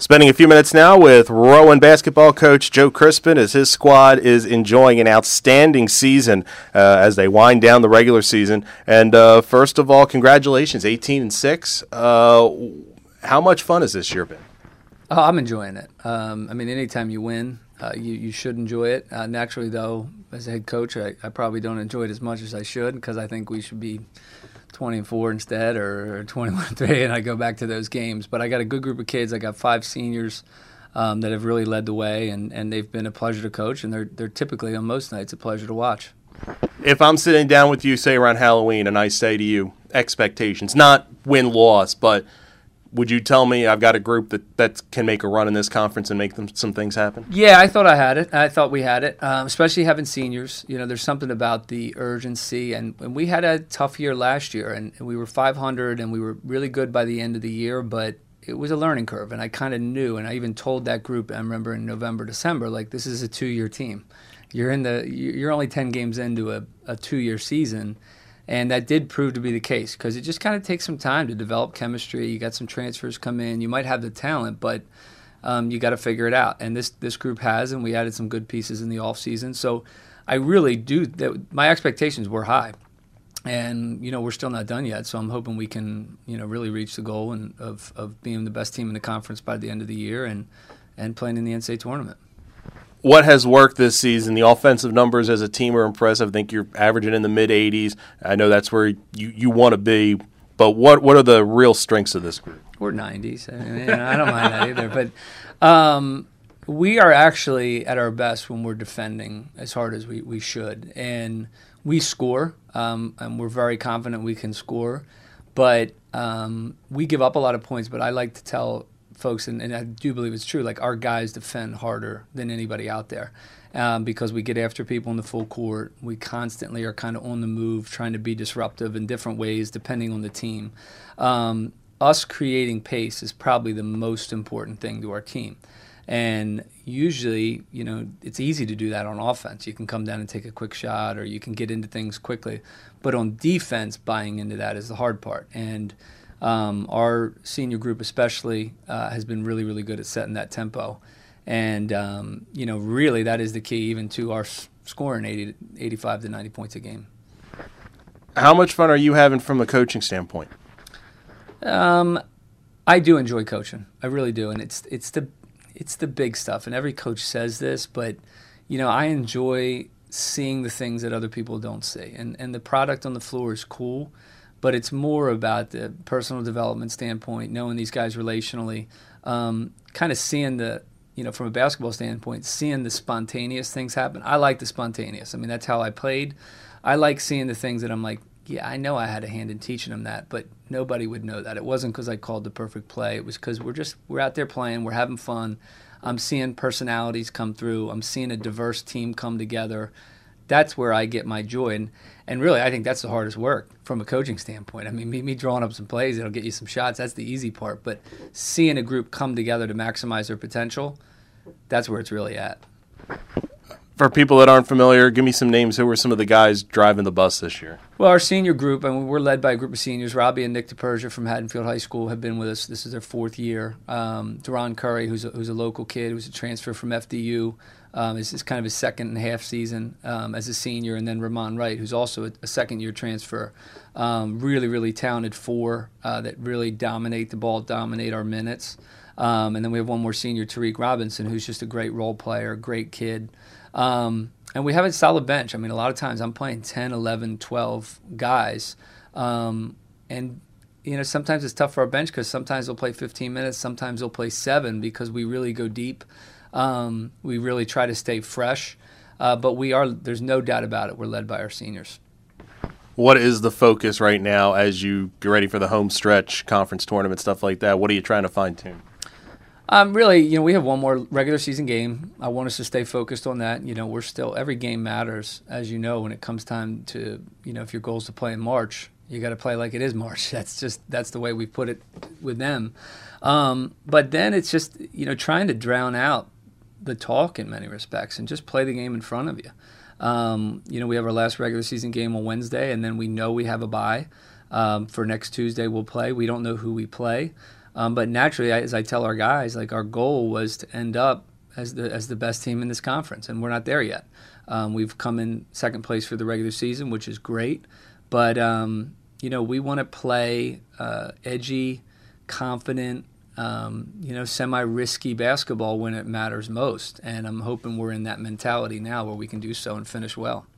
Spending a few minutes now with Rowan basketball coach Joe Crispin as his squad is enjoying an outstanding season as they wind down the regular season. And first of all, congratulations, 18-6. How much fun has this year been? Oh, I'm enjoying it. Anytime you win, you should enjoy it. Naturally, though, as a head coach, I probably don't enjoy it as much as I should because I think we should be 20-4 instead or 21-3, and I go back to those games. But I got a good group of kids. I got 5 seniors that have really led the way, and they've been a pleasure to coach, and they're typically on most nights a pleasure to watch. If I'm sitting down with you, say around Halloween, and I say to you, expectations, not win-loss, but would you tell me I've got a group that can make a run in this conference and make some things happen? Yeah, I thought I had it. I thought we had it, especially having seniors. You know, there's something about the urgency. And we had a tough year last year, and we were 500, and we were really good by the end of the year, but it was a learning curve. And I kind of knew, and I even told that group, I remember in November, December, like, this is a 2-year team. You're only 10 games into a 2-year season. And that did prove to be the case because it just kind of takes some time to develop chemistry. You got some transfers come in. You might have the talent, but you got to figure it out. And this group has, and we added some good pieces in the offseason. So I really do. My expectations were high. And, we're still not done yet. So I'm hoping we can, really reach the goal of being the best team in the conference by the end of the year and playing in the NCAA tournament. What has worked this season? The offensive numbers as a team are impressive. I think you're averaging in the mid-80s. I know that's where you want to be. But what are the real strengths of this group? We're 90s. I don't mind that either. But we are actually at our best when we're defending as hard as we should. And we score, and we're very confident we can score. But we give up a lot of points. But I like to tell folks, and I do believe it's true, like our guys defend harder than anybody out there because we get after people in the full court. We constantly are kind of on the move, trying to be disruptive in different ways depending on the team. Us creating pace is probably the most important thing to our team. And usually, it's easy to do that on offense. You can come down and take a quick shot or you can get into things quickly. But on defense, buying into that is the hard part. And our senior group especially has been really, really good at setting that tempo. And, really that is the key even to our scoring 85 to 90 points a game. How much fun are you having from a coaching standpoint? I do enjoy coaching. I really do. And it's the big stuff. And every coach says this, but, I enjoy seeing the things that other people don't see. And the product on the floor is cool. But it's more about the personal development standpoint, knowing these guys relationally, kind of seeing from a basketball standpoint, seeing the spontaneous things happen. I like the spontaneous. that's how I played. I like seeing the things that I'm like, yeah, I know I had a hand in teaching them that, but nobody would know that. It wasn't because I called the perfect play. It was because we're out there playing, we're having fun. I'm seeing personalities come through. I'm seeing a diverse team come together. That's where I get my joy. And really, I think that's the hardest work from a coaching standpoint. Me drawing up some plays, it'll get you some shots. That's the easy part. But seeing a group come together to maximize their potential, that's where it's really at. For people that aren't familiar, give me some names. Who were some of the guys driving the bus this year? Well, our senior group, we're led by a group of seniors. Robbie and Nick DePersia from Haddonfield High School have been with us. This is their 4th year. Deron Curry, who's a local kid, who's a transfer from FDU. This is kind of his second and a half season as a senior. And then Ramon Wright, who's also a second-year transfer. Really, really talented 4 that really dominate the ball, dominate our minutes. And then we have one more senior, Tariq Robinson, who's just a great role player, great kid. And we have a solid bench. A lot of times I'm playing 10, 11, 12 guys. And, sometimes it's tough for our bench because sometimes they'll play 15 minutes, sometimes they'll play 7 because we really go deep. We really try to stay fresh. But there's no doubt about it, we're led by our seniors. What is the focus right now as you get ready for the home stretch, conference tournament, stuff like that? What are you trying to fine-tune? Really, we have one more regular season game. I want us to stay focused on that. We're still, every game matters, as you know, when it comes time to, if your goal is to play in March, you got to play like it is March. That's the way we put it with them. But then it's just, trying to drown out the talk in many respects and just play the game in front of you. We have our last regular season game on Wednesday, and then we know we have a bye. For next Tuesday we'll play. We don't know who we play. But naturally, as I tell our guys, like our goal was to end up as the best team in this conference, and we're not there yet. We've come in second place for the regular season, which is great. But, we want to play edgy, confident, semi-risky basketball when it matters most. And I'm hoping we're in that mentality now where we can do so and finish well.